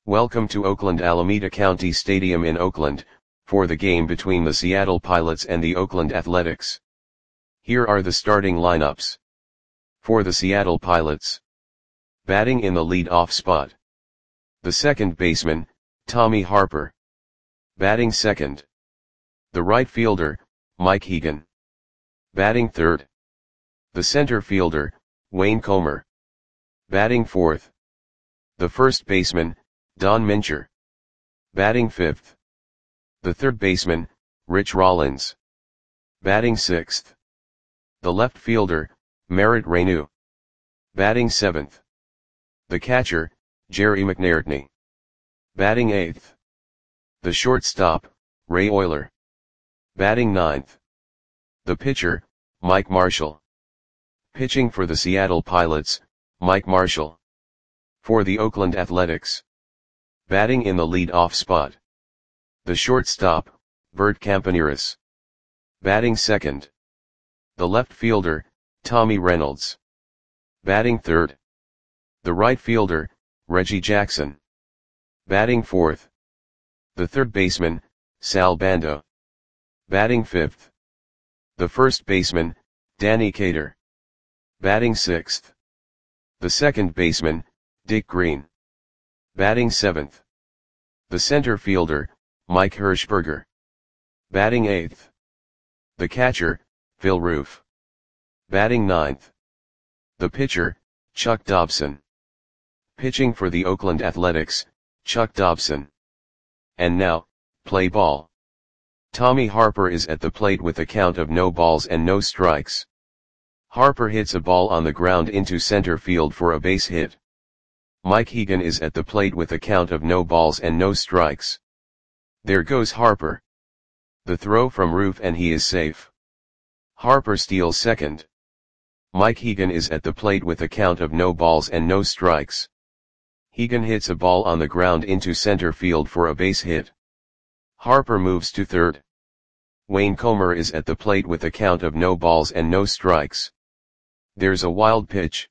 Welcome to Oakland Alameda County Stadium in Oakland, for the game between the Seattle Pilots and the Oakland Athletics. Here are the starting lineups. For the Seattle Pilots. Batting in the lead-off spot. The second baseman, Tommy Harper. Batting second. The right fielder, Mike Hegan. Batting third. The center fielder, Wayne Comer. Batting fourth. The first baseman, Don Mincher. Batting fifth. The third baseman, Rich Rollins. Batting sixth. The left fielder, Merritt Reyneau. Batting seventh. The catcher, Jerry McNairtney. Batting eighth. The shortstop, Ray Oyler. Batting ninth. The pitcher, Mike Marshall. Pitching for the Seattle Pilots, Mike Marshall. For the Oakland Athletics. Batting in the lead-off spot. The shortstop, Bert Campaneris. Batting second. The left fielder, Tommy Reynolds. Batting third. The right fielder, Reggie Jackson. Batting fourth. The third baseman, Sal Bando. Batting fifth. The first baseman, Danny Cater. Batting sixth. The second baseman, Dick Green. Batting seventh. The center fielder, Mike Hirschberger. Batting eighth. The catcher, Phil Roof. Batting ninth. The pitcher, Chuck Dobson. Pitching for the Oakland Athletics, Chuck Dobson. And now, play ball. Tommy Harper is at the plate with a count of no balls and no strikes. Harper hits a ball on the ground into center field for a base hit. Mike Hegan is at the plate with a count of no balls and no strikes. There goes Harper. The throw from Roof and he is safe. Harper steals second. Mike Hegan is at the plate with a count of no balls and no strikes. Hegan hits a ball on the ground into center field for a base hit. Harper moves to third. Wayne Comer is at the plate with a count of no balls and no strikes. There's a wild pitch.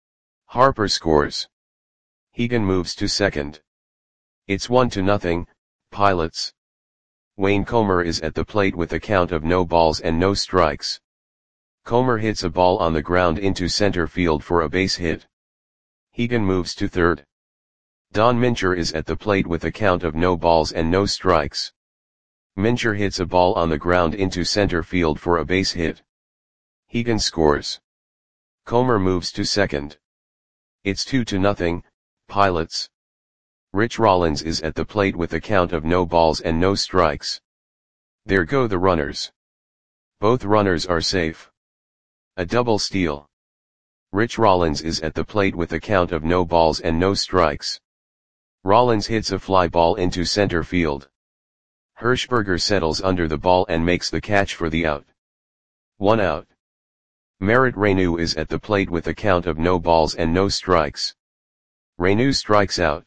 Harper scores. Hegan moves to second. It's 1-0, Pilots. Wayne Comer is at the plate with a count of no balls and no strikes. Comer hits a ball on the ground into center field for a base hit. Hegan moves to third. Don Mincher is at the plate with a count of no balls and no strikes. Mincher hits a ball on the ground into center field for a base hit. Hegan scores. Comer moves to second. It's 2-0, Pilots. Rich Rollins is at the plate with a count of no balls and no strikes. There go the runners. Both runners are safe. A double steal. Rich Rollins is at the plate with a count of no balls and no strikes. Rollins hits a fly ball into center field. Hirschberger settles under the ball and makes the catch for the out. 1 out. Merritt Reyneau is at the plate with a count of no balls and no strikes. Reyneau strikes out.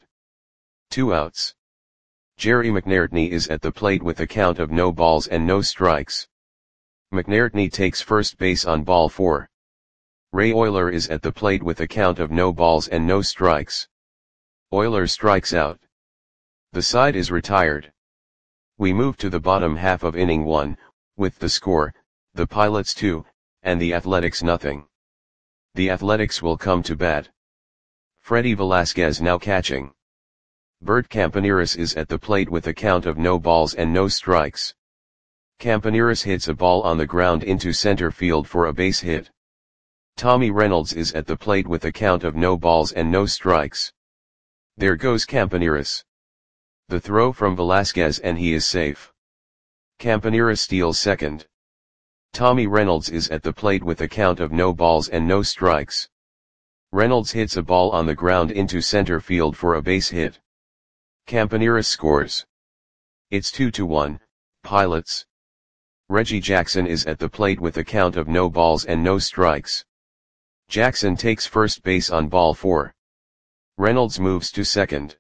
2 outs. Jerry McNairtney is at the plate with a count of no balls and no strikes. McNairtney takes first base on ball 4. Ray Oyler is at the plate with a count of no balls and no strikes. Oyler strikes out. The side is retired. We move to the bottom half of inning 1, with the score, the Pilots 2, and the Athletics 0. The Athletics will come to bat. Freddy Velasquez now catching. Bert Campaneris is at the plate with a count of no balls and no strikes. Campaneris hits a ball on the ground into center field for a base hit. Tommy Reynolds is at the plate with a count of no balls and no strikes. There goes Campaneris. The throw from Velasquez and he is safe. Campaneris steals second. Tommy Reynolds is at the plate with a count of no balls and no strikes. Reynolds hits a ball on the ground into center field for a base hit. Campaneris scores. It's 2-1, Pilots. Reggie Jackson is at the plate with a count of no balls and no strikes. Jackson takes first base on ball 4. Reynolds moves to second.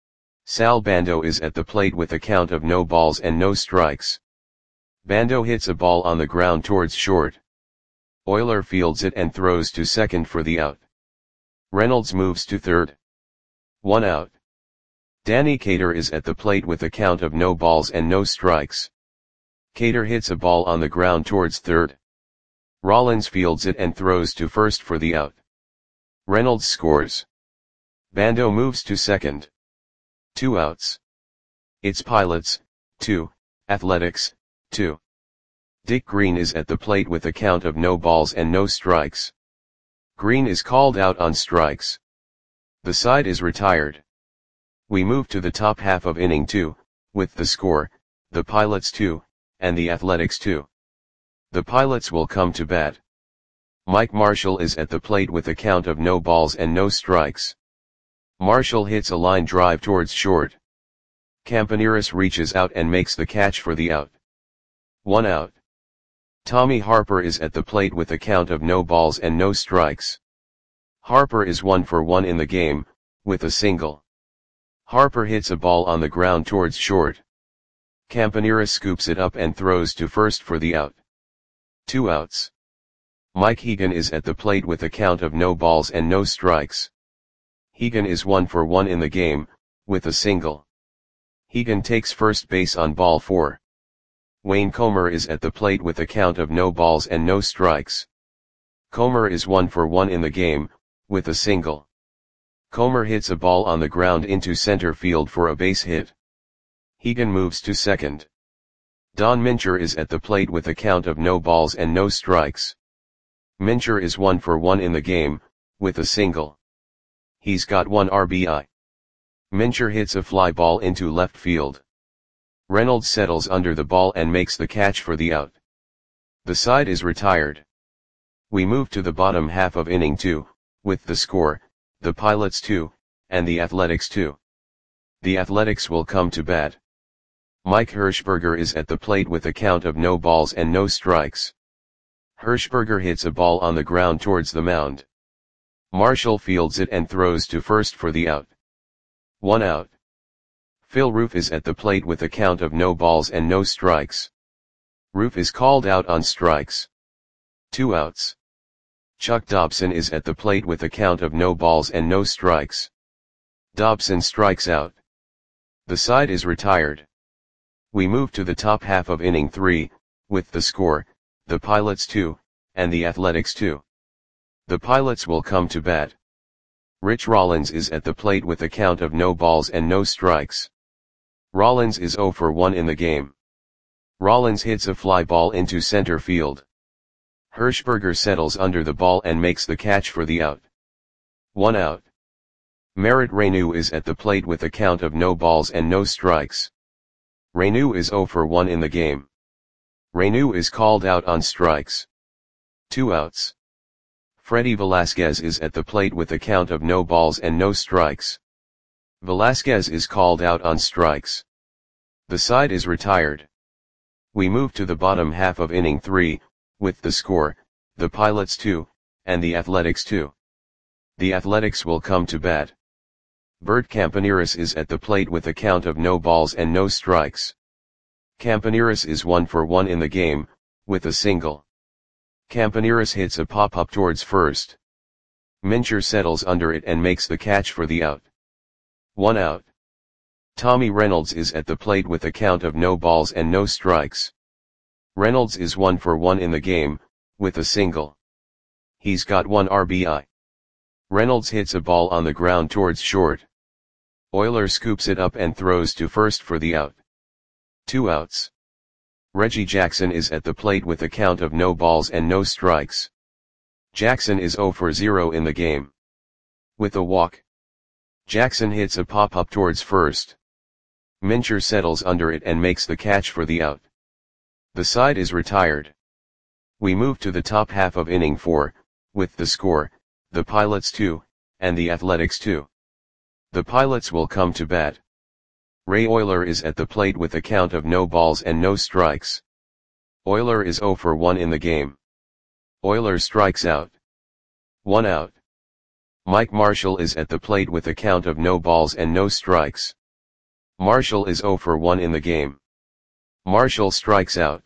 Sal Bando is at the plate with a count of no balls and no strikes. Bando hits a ball on the ground towards short. Oyler fields it and throws to second for the out. Reynolds moves to third. 1 out. Danny Cater is at the plate with a count of no balls and no strikes. Cater hits a ball on the ground towards third. Rollins fields it and throws to first for the out. Reynolds scores. Bando moves to second. 2 outs. It's Pilots, 2, Athletics, 2. Dick Green is at the plate with a count of no balls and no strikes. Green is called out on strikes. The side is retired. We move to the top half of inning 2, with the score, the Pilots 2, and the Athletics 2. The Pilots will come to bat. Mike Marshall is at the plate with a count of no balls and no strikes. Marshall hits a line drive towards short. Campaneris reaches out and makes the catch for the out. 1 out. Tommy Harper is at the plate with a count of no balls and no strikes. Harper is 1 for 1 in the game, with a single. Harper hits a ball on the ground towards short. Campaneris scoops it up and throws to first for the out. 2 outs. Mike Hegan is at the plate with a count of no balls and no strikes. Hegan is 1 for 1 in the game, with a single. Hegan takes first base on ball 4. Wayne Comer is at the plate with a count of no balls and no strikes. Comer is 1 for 1 in the game, with a single. Comer hits a ball on the ground into center field for a base hit. Hegan moves to second. Don Mincher is at the plate with a count of no balls and no strikes. Mincher is 1 for 1 in the game, with a single. He's got 1 RBI. Mincher hits a fly ball into left field. Reynolds settles under the ball and makes the catch for the out. The side is retired. We move to the bottom half of inning 2, with the score, the Pilots 2, and the Athletics 2. The Athletics will come to bat. Mike Hirschberger is at the plate with a count of no balls and no strikes. Hirschberger hits a ball on the ground towards the mound. Marshall fields it and throws to first for the out. 1 out. Phil Roof is at the plate with a count of no balls and no strikes. Roof is called out on strikes. 2 outs. Chuck Dobson is at the plate with a count of no balls and no strikes. Dobson strikes out. The side is retired. We move to the top half of inning 3, with the score, the Pilots 2, and the Athletics 2. The Pilots will come to bat. Rich Rollins is at the plate with a count of no balls and no strikes. Rollins is 0 for 1 in the game. Rollins hits a fly ball into center field. Hirschberger settles under the ball and makes the catch for the out. 1 out. Merritt Renew is at the plate with a count of no balls and no strikes. Renew is 0 for 1 in the game. Renew is called out on strikes. 2 outs. Freddy Velasquez is at the plate with a count of no balls and no strikes. Velasquez is called out on strikes. The side is retired. We move to the bottom half of inning 3, with the score, the Pilots 2, and the Athletics 2. The Athletics will come to bat. Bert Campaneris is at the plate with a count of no balls and no strikes. Campaneris is 1 for 1 in the game, with a single. Campaneris hits a pop-up towards first. Mincher settles under it and makes the catch for the out. 1 out. Tommy Reynolds is at the plate with a count of no balls and no strikes. Reynolds is 1 for 1 in the game, with a single. He's got 1 RBI. Reynolds hits a ball on the ground towards short. Euler scoops it up and throws to first for the out. 2 outs. Reggie Jackson is at the plate with a count of no balls and no strikes. Jackson is 0 for 0 in the game. With a walk. Jackson hits a pop-up towards first. Mincher settles under it and makes the catch for the out. The side is retired. We move to the top half of inning 4, with the score, the Pilots 2, and the Athletics 2. The Pilots will come to bat. Ray Euler is at the plate with a count of no balls and no strikes. Euler is 0 for 1 in the game. Euler strikes out. 1 out. Mike Marshall is at the plate with a count of no balls and no strikes. Marshall is 0 for 1 in the game. Marshall strikes out.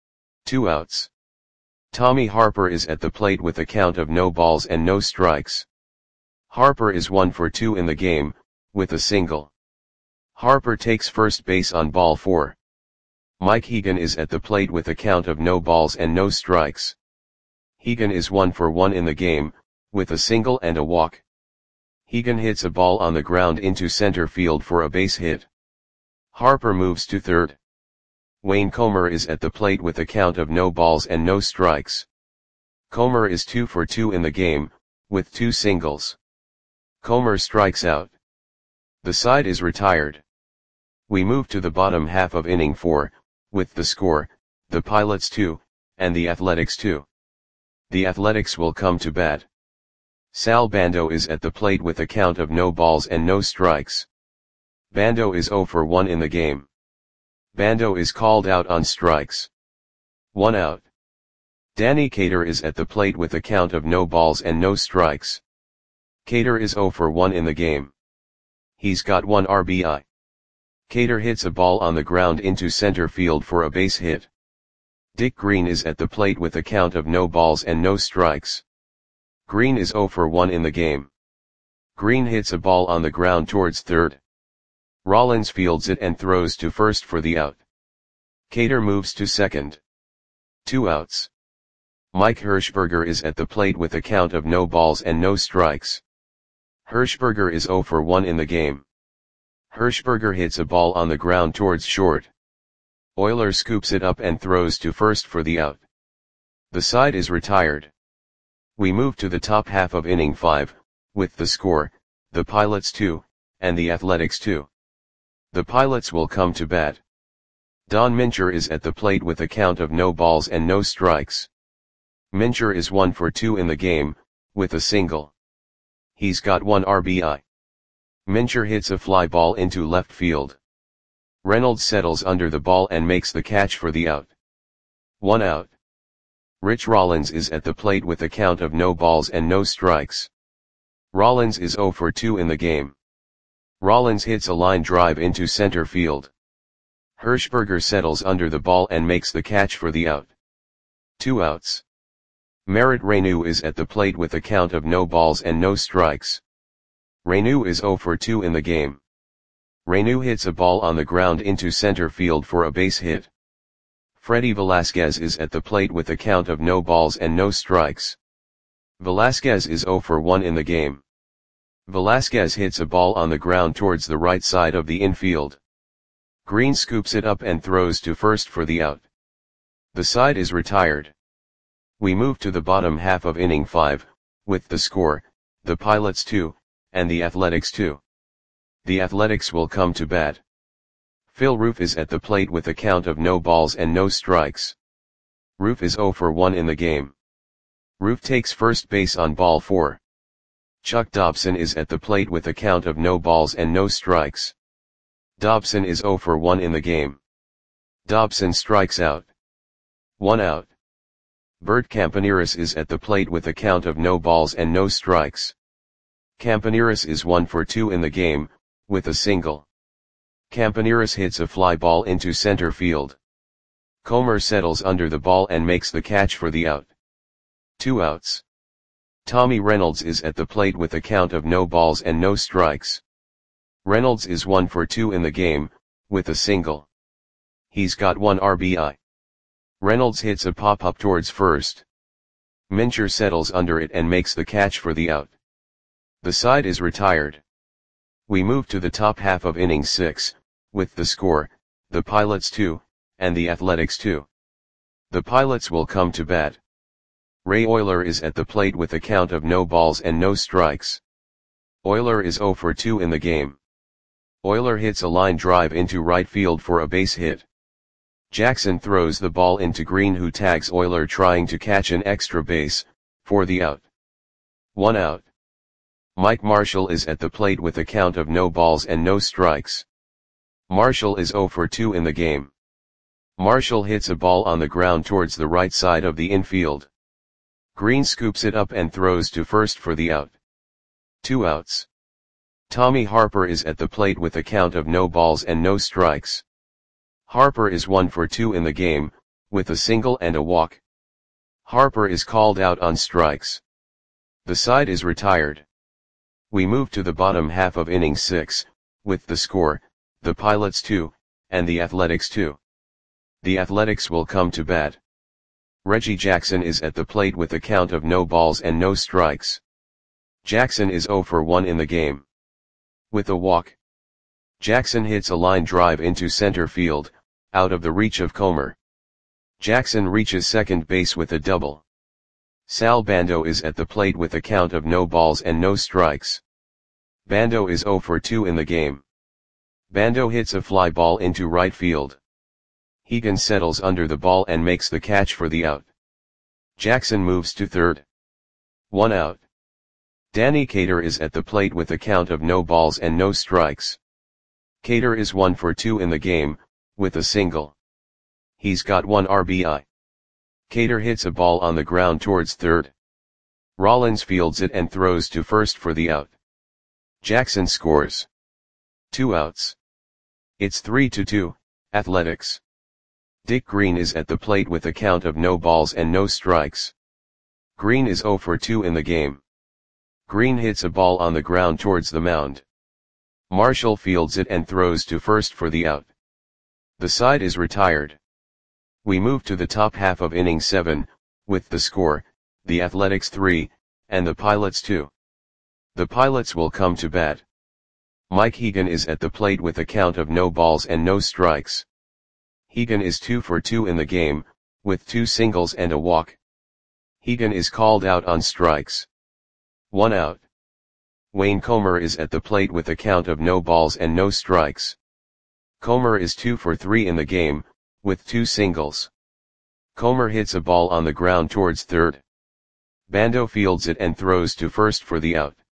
2 outs. Tommy Harper is at the plate with a count of no balls and no strikes. Harper is 1 for 2 in the game, with a single. Harper takes first base on ball 4. Mike Hegan is at the plate with a count of no balls and no strikes. Hegan is 1 for 1 in the game, with a single and a walk. Hegan hits a ball on the ground into center field for a base hit. Harper moves to third. Wayne Comer is at the plate with a count of no balls and no strikes. Comer is 2 for 2 in the game, with 2 singles. Comer strikes out. The side is retired. We move to the bottom half of inning 4, with the score, the Pilots 2, and the Athletics 2. The Athletics will come to bat. Sal Bando is at the plate with a count of no balls and no strikes. Bando is 0 for 1 in the game. Bando is called out on strikes. 1 out. Danny Cater is at the plate with a count of no balls and no strikes. Cater is 0 for 1 in the game. He's got 1 RBI. Cater hits a ball on the ground into center field for a base hit. Dick Green is at the plate with a count of no balls and no strikes. Green is 0 for 1 in the game. Green hits a ball on the ground towards third. Rollins fields it and throws to first for the out. Cater moves to second. 2 outs. Mike Hirschberger is at the plate with a count of no balls and no strikes. Hirschberger is 0 for 1 in the game. Hirschberger hits a ball on the ground towards short. Euler scoops it up and throws to first for the out. The side is retired. We move to the top half of inning 5, with the score, the Pilots 2, and the Athletics 2. The Pilots will come to bat. Don Mincher is at the plate with a count of no balls and no strikes. Mincher is 1 for 2 in the game, with a single. He's got 1 RBI. Mincher hits a fly ball into left field. Reynolds settles under the ball and makes the catch for the out. 1 out. Rich Rollins is at the plate with a count of no balls and no strikes. Rollins is 0 for 2 in the game. Rollins hits a line drive into center field. Hirschberger settles under the ball and makes the catch for the out. 2 outs. Merritt Reyneau is at the plate with a count of no balls and no strikes. Reyneau is 0 for 2 in the game. Reyneau hits a ball on the ground into center field for a base hit. Freddy Velasquez is at the plate with a count of no balls and no strikes. Velasquez is 0 for 1 in the game. Velasquez hits a ball on the ground towards the right side of the infield. Green scoops it up and throws to first for the out. The side is retired. We move to the bottom half of inning 5, with the score, the Pilots 2, and the Athletics 2. The Athletics will come to bat. Phil Roof is at the plate with a count of no balls and no strikes. Roof is 0 for 1 in the game. Roof takes first base on ball 4. Chuck Dobson is at the plate with a count of no balls and no strikes. Dobson is 0 for 1 in the game. Dobson strikes out. 1 out. Bert Campaneris is at the plate with a count of no balls and no strikes. Campaneris is 1 for 2 in the game, with a single. Campaneris hits a fly ball into center field. Comer settles under the ball and makes the catch for the out. 2 outs. Tommy Reynolds is at the plate with a count of no balls and no strikes. Reynolds is 1 for 2 in the game, with a single. He's got 1 RBI. Reynolds hits a pop-up towards first. Mincher settles under it and makes the catch for the out. The side is retired. We move to the top half of inning 6, with the score, the Pilots 2, and the Athletics 2. The Pilots will come to bat. Ray Euler is at the plate with a count of no balls and no strikes. Euler is 0 for 2 in the game. Euler hits a line drive into right field for a base hit. Jackson throws the ball into Green, who tags Euler trying to catch an extra base, for the out. 1 out. Mike Marshall is at the plate with a count of no balls and no strikes. Marshall is 0 for 2 in the game. Marshall hits a ball on the ground towards the right side of the infield. Green scoops it up and throws to first for the out. 2 outs. Tommy Harper is at the plate with a count of no balls and no strikes. Harper is 1 for 2 in the game, with a single and a walk. Harper is called out on strikes. The side is retired. We move to the bottom half of inning 6, with the score, the Pilots 2, and the Athletics 2. The Athletics will come to bat. Reggie Jackson is at the plate with a count of no balls and no strikes. Jackson is 0 for 1 in the game. With a walk, Jackson hits a line drive into center field, out of the reach of Comer. Jackson reaches second base with a double. Sal Bando is at the plate with a count of no balls and no strikes. Bando is 0 for 2 in the game. Bando hits a fly ball into right field. Hegan settles under the ball and makes the catch for the out. Jackson moves to third. 1 out. Danny Cater is at the plate with a count of no balls and no strikes. Cater is 1 for 2 in the game, with a single. He's got 1 RBI. Cater hits a ball on the ground towards third. Rollins fields it and throws to first for the out. Jackson scores. 2 outs. It's 3-2, Athletics. Dick Green is at the plate with a count of no balls and no strikes. Green is 0 for 2 in the game. Green hits a ball on the ground towards the mound. Marshall fields it and throws to first for the out. The side is retired. We move to the top half of inning 7, with the score, the Athletics 3, and the Pilots 2. The Pilots will come to bat. Mike Hegan is at the plate with a count of no balls and no strikes. Hegan is 2 for 2 in the game, with 2 singles and a walk. Hegan is called out on strikes. 1 out. Wayne Comer is at the plate with a count of no balls and no strikes. Comer is 2 for 3 in the game, with 2 singles. Comer hits a ball on the ground towards third. Bando fields it and throws to first for the out.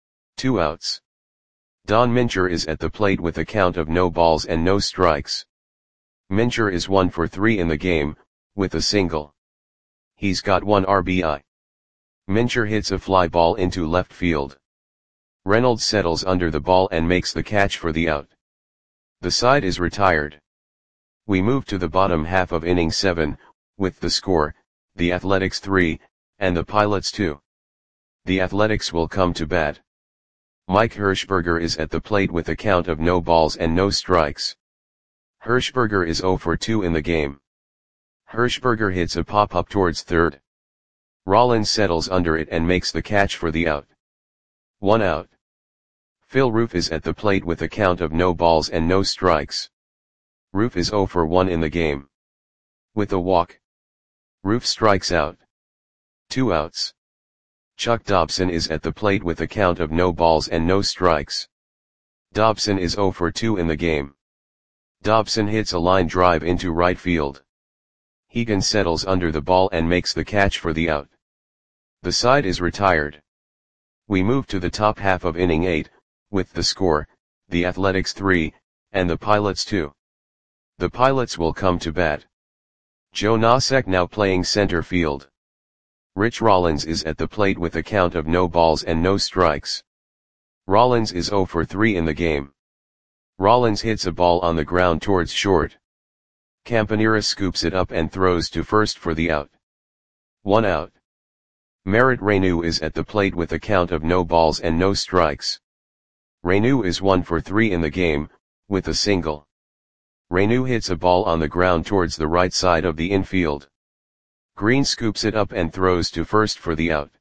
2 outs. Don Mincher is at the plate with a count of no balls and no strikes. Mincher is 1 for 3 in the game, with a single. He's got 1 RBI. Mincher hits a fly ball into left field. Reynolds settles under the ball and makes the catch for the out. The side is retired. We move to the bottom half of inning 7, with the score, the Athletics 3, and the Pilots 2. The Athletics will come to bat. Mike Hirschberger is at the plate with a count of no balls and no strikes. Hirschberger is 0 for 2 in the game. Hirschberger hits a pop-up towards third. Rollins settles under it and makes the catch for the out. 1 out. Phil Roof is at the plate with a count of no balls and no strikes. Roof is 0 for 1 in the game. With a walk, Roof strikes out. 2 outs. Chuck Dobson is at the plate with a count of no balls and no strikes. Dobson is 0 for 2 in the game. Dobson hits a line drive into right field. Hegan settles under the ball and makes the catch for the out. The side is retired. We move to the top half of inning 8, with the score, the Athletics 3, and the Pilots 2. The Pilots will come to bat. Joe Nosek now playing center field. Rich Rollins is at the plate with a count of no balls and no strikes. Rollins is 0 for 3 in the game. Rollins hits a ball on the ground towards short. Campanera scoops it up and throws to first for the out. 1 out. Merritt Renew is at the plate with a count of no balls and no strikes. Renew is 1 for 3 in the game, with a single. Renew hits a ball on the ground towards the right side of the infield. Green scoops it up and throws to first for the out.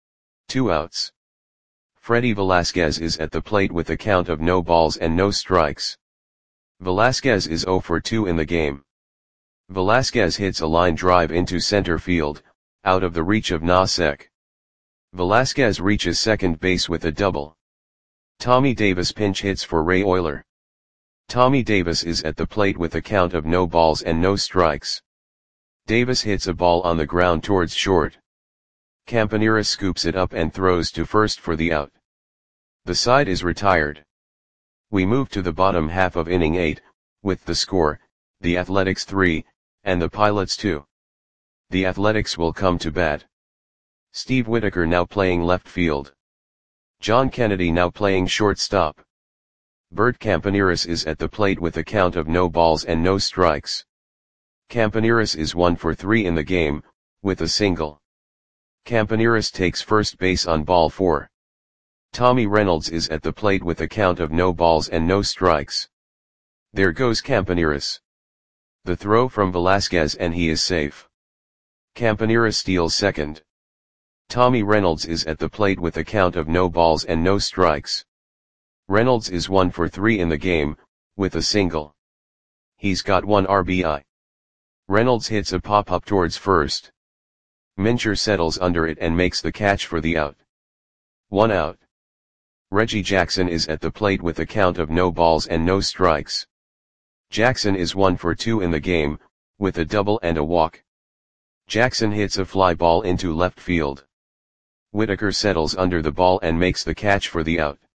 2 outs. Freddy Velasquez is at the plate with a count of no balls and no strikes. Velasquez is 0 for 2 in the game. Velasquez hits a line drive into center field, out of the reach of Nosek. Velasquez reaches second base with a double. Tommy Davis pinch hits for Ray Oyler. Tommy Davis is at the plate with a count of no balls and no strikes. Davis hits a ball on the ground towards short. Campanera scoops it up and throws to first for the out. The side is retired. We move to the bottom half of inning 8, with the score, the Athletics 3, and the Pilots 2. The Athletics will come to bat. Steve Whitaker now playing left field. John Kennedy now playing shortstop. Bert Campaneris is at the plate with a count of no balls and no strikes. Campaneris is 1 for 3 in the game, with a single. Campaneris takes first base on ball 4. Tommy Reynolds is at the plate with a count of no balls and no strikes. There goes Campaneris. The throw from Velasquez and he is safe. Campaneris steals second. Tommy Reynolds is at the plate with a count of no balls and no strikes. Reynolds is 1 for 3 in the game, with a single. He's got 1 RBI. Reynolds hits a pop-up towards first. Mincher settles under it and makes the catch for the out. 1 out. Reggie Jackson is at the plate with a count of no balls and no strikes. Jackson is 1 for 2 in the game, with a double and a walk. Jackson hits a fly ball into left field. Whitaker settles under the ball and makes the catch for the out.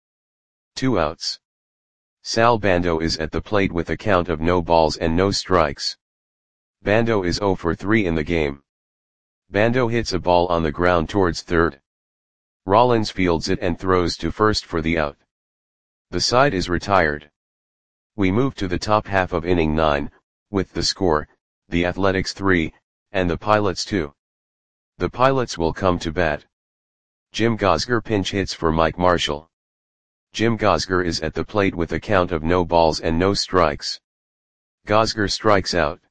2 outs. Sal Bando is at the plate with a count of no balls and no strikes. Bando is 0 for 3 in the game. Bando hits a ball on the ground towards third. Rollins fields it and throws to first for the out. The side is retired. We move to the top half of inning 9, with the score, the Athletics 3, and the Pilots 2. The Pilots will come to bat. Jim Gosger pinch hits for Mike Marshall. Jim Gosger is at the plate with a count of no balls and no strikes. Gosger strikes out.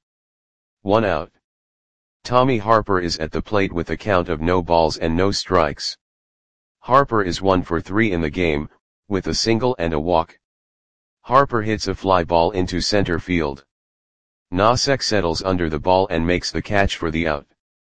1 out. Tommy Harper is at the plate with a count of no balls and no strikes. Harper is 1 for 3 in the game, with a single and a walk. Harper hits a fly ball into center field. Nosek settles under the ball and makes the catch for the out.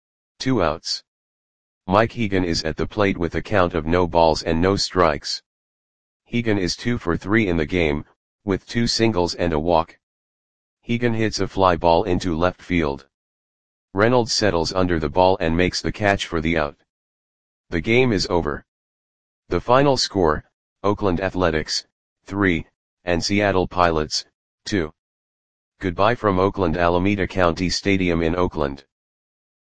2 outs. Mike Hegan is at the plate with a count of no balls and no strikes. Hegan is 2 for 3 in the game, with 2 singles and a walk. Hegan hits a fly ball into left field. Reynolds settles under the ball and makes the catch for the out. The game is over. The final score, Oakland Athletics, 3, and Seattle Pilots, 2. Goodbye from Oakland Alameda County Stadium in Oakland.